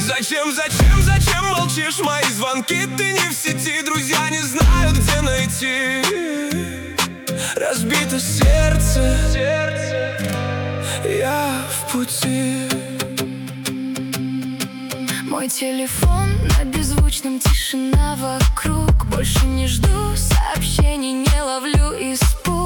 Зачем молчишь? Мои звонки, ты не в сети. Друзья не знают, где найти. Разбито сердце, я в пути. Мой телефон на беззвучном, тишина вокруг. Больше не жду сообщений, не ловлю испуг.